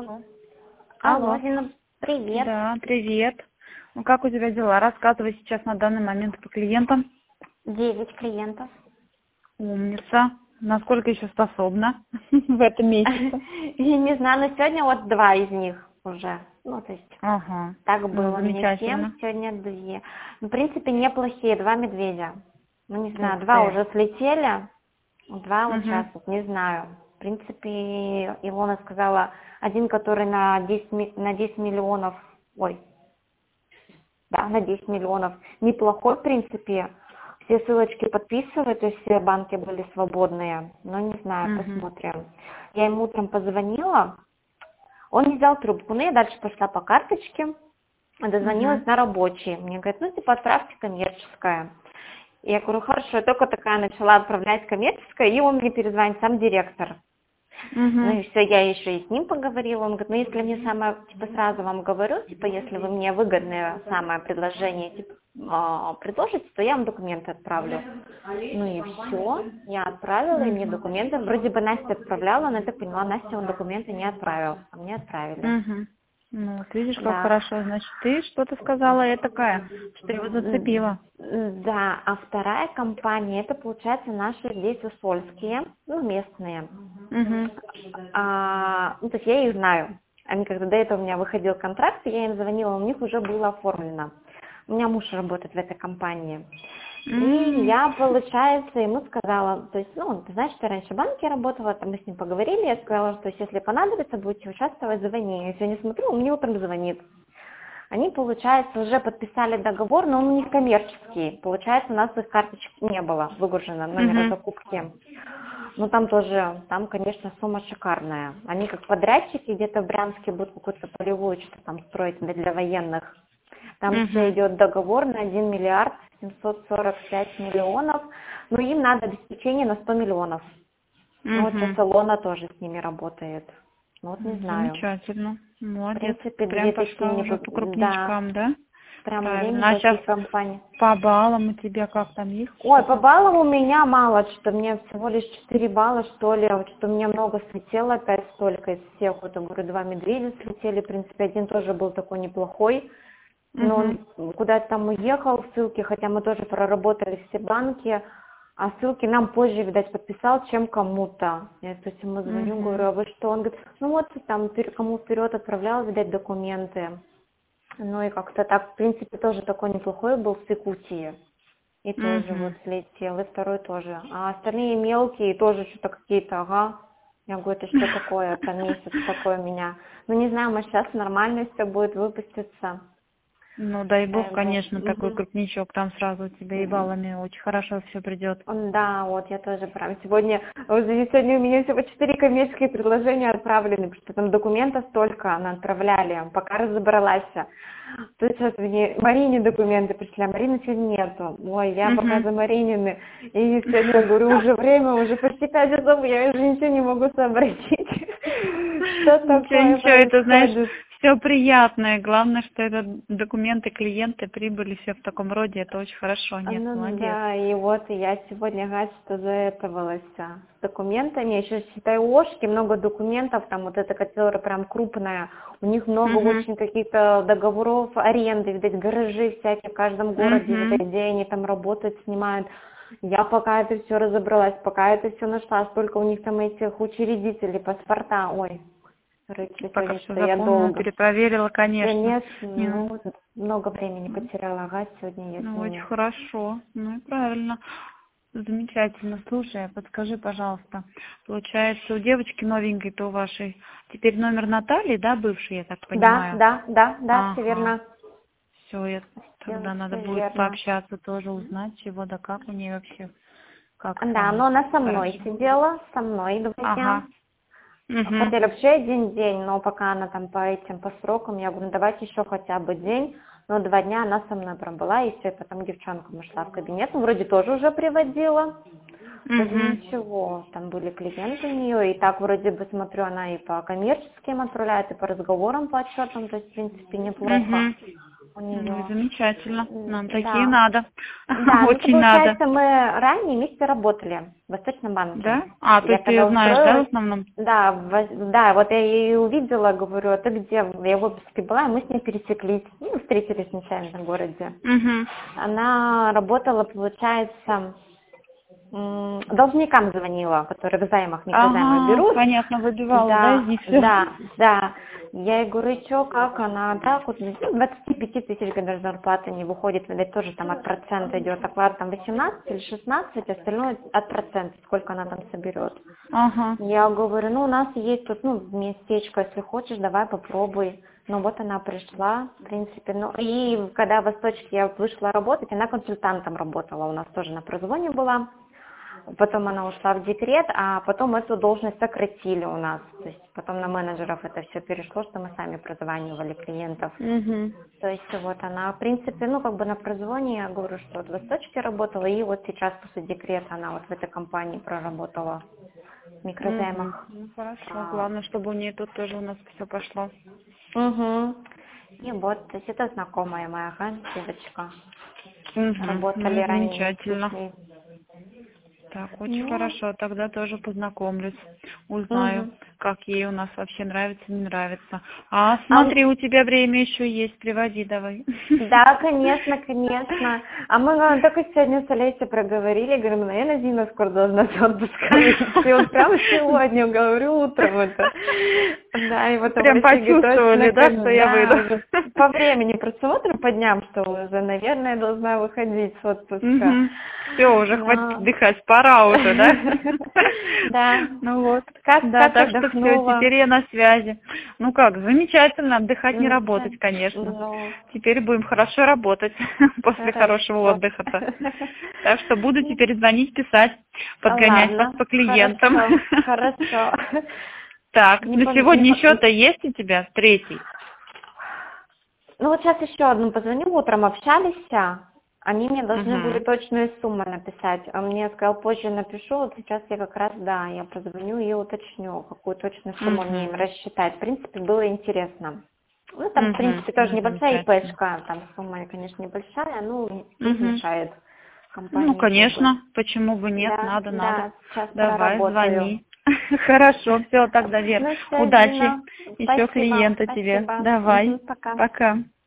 Алло. Алло, Алло. Зина, привет. Да, привет. Ну как у тебя дела? Рассказывай сейчас на данный момент по клиентам. 9 клиентов. Умница. Насколько еще способна в этом месяце? Я не знаю, но сегодня вот 2 из них уже. Ну, то есть, Ага. так Ну, было. Мне 7, замечательно. сегодня 2. Ну, в принципе, неплохие, 2 медведя. Ну, не знаю, Ух 2 ты. уже слетели, 2 вот сейчас, Угу. вот не знаю. В принципе, Илона сказала, один, который на 10 миллионов, да, на 10 миллионов. Неплохой, в принципе. Все ссылочки подписывают, то есть все банки были свободные. Но не знаю, Угу. посмотрим. Я ему утром позвонила, он не взял трубку, но я дальше пошла по карточке, дозвонилась Угу. на рабочий. Мне говорят, ну типа отправьте коммерческое. Я говорю, хорошо, я только такая начала отправлять коммерческое, и он мне перезвонит, сам директор. Ну Угу. и все, я еще и с ним поговорила. Он говорит, ну если мне самое, типа сразу вам говорю, типа если вы мне выгодное самое предложение типа, предложите, то я вам документы отправлю. Ну и все, я отправила, и мне Угу. документы, вроде бы Настя отправляла, но я так поняла, Настя он документы не отправил, а мне отправили. Угу. Ну, вот видишь, как Да. хорошо. Значит, ты что-то сказала этакая, что его зацепило. Да, а вторая компания, это получается наши здесь усольские, ну местные. Угу. Ну, то есть я их знаю. Они когда до этого у меня выходил контракт, я им звонила, у них уже было оформлено. У меня муж работает в этой компании. И я, получается, ему сказала, то есть, ну, ты знаешь, что я раньше в банке работала, там мы с ним поговорили, я сказала, что если понадобится, будете участвовать, звони. Я сегодня смотрю, он мне утром звонит. Они, получается, уже подписали договор, но он у них коммерческий. Получается, у нас их карточек не было выгружено, номера Угу. закупки. Ну, там тоже, там, конечно, сумма шикарная. Они как подрядчики где-то в Брянске будут какую-то полевую что-то там строить для военных. Там все Угу. идет договор на 1 миллиард 745 миллионов. Но им надо обеспечение на 100 миллионов. Ну, вот сейчас Угу. Илона тоже с ними работает. Ну, вот не знаю. Замечательно. В Молодец. принципе, две Прям такие, пошла уже по да, крупничкам, да? прям две Правильно. А сейчас неплохие компании. по баллам у тебя как там есть Ой, по что-то? баллам у меня мало, что мне всего лишь 4 балла, что ли, вот что у меня много слетело опять столько из всех, вот, я говорю, 2 медведя слетели, в принципе, один тоже был такой неплохой, но Угу. он куда-то там уехал, ссылки, хотя мы тоже проработали все банки, а ссылки нам позже, видать, подписал, чем кому-то. Я, то есть, ему звоню, говорю, Угу. а вы что? Он говорит, ну вот, там, кому вперед отправлял, видать, документы. Ну и как-то так, в принципе, тоже такой неплохой был с Якутии. И тоже вот Угу. слетел, и второй тоже. А остальные мелкие тоже что-то какие-то, ага. Я говорю, это что такое, это месяц такой у меня. Ну не знаю, может сейчас нормально все будет выпуститься. Ну, дай бог, конечно, такой Мгм. крупничок, там сразу у тебя и баллами очень хорошо все придет. Да, вот я тоже прям сегодня, вот сегодня у меня всего 4 коммерческие предложения отправлены, потому что там документов столько она отправляли, пока разобралась. Тут сейчас мне Марине документы пришли, а Марины сегодня нету. Ой, я пока Угу. за Маринины. И сегодня, я говорю, уже время, уже почти 5 часов, я уже ничего не могу сообразить. Что Ничего, такое ничего, это, знаешь, происходит? все приятное. Главное, что это документы, клиенты, прибыли, все в таком роде, это очень хорошо. Нет, Ну молодец. да, и вот я сегодня, гад, что заэтовалась с документами. Еще, считай, ОШки, много документов, там вот эта которая прям крупная. У них много Угу. очень каких-то договоров аренды, видать, гаражи всякие в каждом городе, Угу. видать, где они там работают, снимают. Я пока это все разобралась, пока это все нашла, столько у них там этих учредителей, паспорта, ой, короче, Пока сегодня все что я запомнила, долго. перепроверила, конечно. Конечно, Не, ну, много времени потеряла, ага, сегодня я с ну, очень ними. хорошо. Ну и правильно. Замечательно. Слушай, а подскажи, пожалуйста, получается, у девочки новенькой-то у вашей теперь номер Натальи, да, бывший, я так Да, понимаю? да, да, да, все Ага. верно. Все, я тогда надо Все будет верно. пообщаться тоже, узнать, чего да как у нее вообще, как Да, но там. она со мной Хорошо. сидела, со мной 2 дня. Ага. Угу. Хотели вообще 1 день, но пока она там по срокам, я говорю, ну давайте еще хотя бы день. Но 2 дня она со мной пробыла, и все, потом девчонка ушла в кабинет, ну, вроде тоже уже приводила. Вроде Угу. ничего, там были клиенты у нее, и так вроде бы смотрю, она и по коммерческим отправляет, и по разговорам, по отчетам, то есть, в принципе, неплохо. Угу. у Ну, нее. замечательно. Нам такие Да. надо. Да, ну, Очень надо. получается, мы ранее вместе работали в Восточном банке. Да? А, то Я есть ты ее когда знаешь, да, в устроилась, основном? да, да, вот я ее увидела, говорю, а ты где? Я в отпуске была, и мы с ней пересеклись, ну, встретились нечаянно в городе. Угу. Она работала, получается, должникам звонила, которые в займах, микрозаймы Ага, берут. понятно, выбивала, да, из Да, них все? да, да. Я ей говорю, что, как она, так вот, ну, 25 тысяч годовой зарплаты не выходит, видать, тоже там от процента идет, оклад там 18 или 16, остальное от процента, сколько она там соберет. Ага. Я говорю, ну, у нас есть тут, ну, местечко, если хочешь, давай попробуй. Ну, вот она пришла, в принципе, ну, и когда в Восточке я вышла работать, она консультантом работала, у нас тоже на прозвоне была. Потом она ушла в декрет, а потом эту должность сократили у нас. То есть потом на менеджеров это все перешло, что мы сами прозванивали клиентов. Угу. То есть вот она, в принципе, ну как бы на прозвоне, я говорю, что вот в Восточке работала, и вот сейчас после декрета она вот в этой компании проработала в Угу. микрозаймах. Ну, хорошо. Главное, чтобы у нее тут тоже у нас все пошло. Угу. И вот, то есть это знакомая моя, девочка. Угу. Работали Ну, ранее вместе с замечательно. ней. Так, очень Ну, хорошо. Тогда тоже познакомлюсь. Узнаю, угу. как ей у нас вообще нравится, не нравится. А А смотри, у тебя время еще есть. Приводи давай. да, конечно, конечно. А мы только сегодня с Олесей проговорили, говорим, наверное, Зина скоро должна с отпуска выйти. Вот прямо сегодня, говорю, утром это. Да, и вот Прям Олеся говорит, почувствовали, точно, да, что я да, выйду? уже по времени просмотрим по дням, что уже, наверное, должна выходить с отпуска. Угу. Все, уже хватит Но... отдыхать, пора уже, да? Да. Ну вот. Да, Как так что все, отдохнула. теперь я на связи. Ну как, замечательно, отдыхать не работать, Замечательно. конечно. Ну, Теперь будем хорошо работать после хорошего хорошо. отдыха-то. Так что буду теперь звонить, писать, подгонять вас Ладно, по клиентам. хорошо, хорошо. Так, Не на пом- не сегодня пом- еще-то есть у тебя третий? Ну вот сейчас еще одну позвоню, утром общались, они мне должны были Угу. точную сумму написать, а мне сказал, позже напишу, вот сейчас я как раз, да, я позвоню и уточню, какую точную сумму мне им Угу. рассчитать. В принципе, было интересно. Ну, там, в Угу. принципе, тоже Ну, небольшая замечательно. ИПшка, там сумма, конечно, небольшая, ну, не Угу. мешает Ну, компании, как бы. конечно, почему бы нет, Да, надо. да, сейчас Давай, проработаю. звони. Хорошо, все, тогда, Вер, Ну, все, удачи, Зина, еще спасибо, клиента тебе. спасибо. Давай, Пока. пока.